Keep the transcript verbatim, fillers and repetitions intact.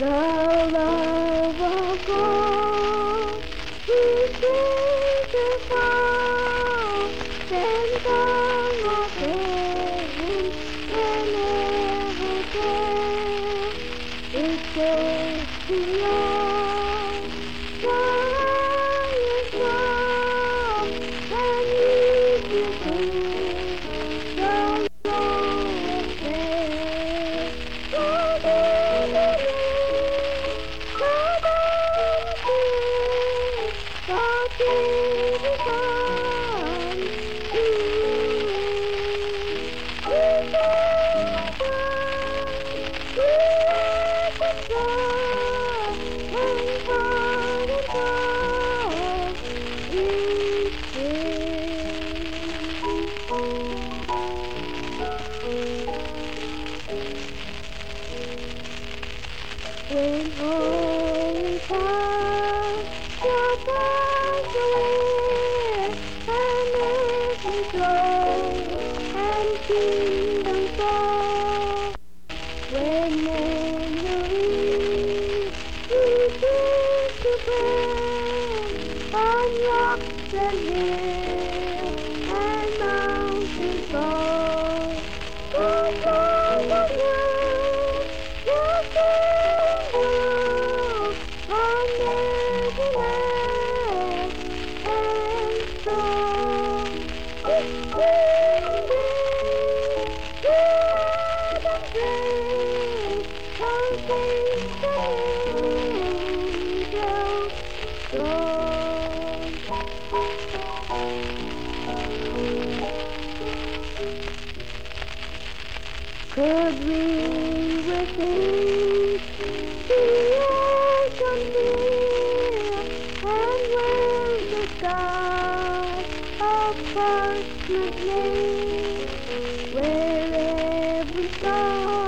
The love of God is beautiful, and come again and never again. It says to love, fly is love, and if you think the Lord says, go do the when all is past, your pass away, and every throne and kingdom fall. When memories return to breath on rocks and hills and mountains fall, the song of love, your kingdom on every land and song. It's singing, glad and praise, contains the angels' song. Could we within creation here, and where the sky of Christmas lay, where every star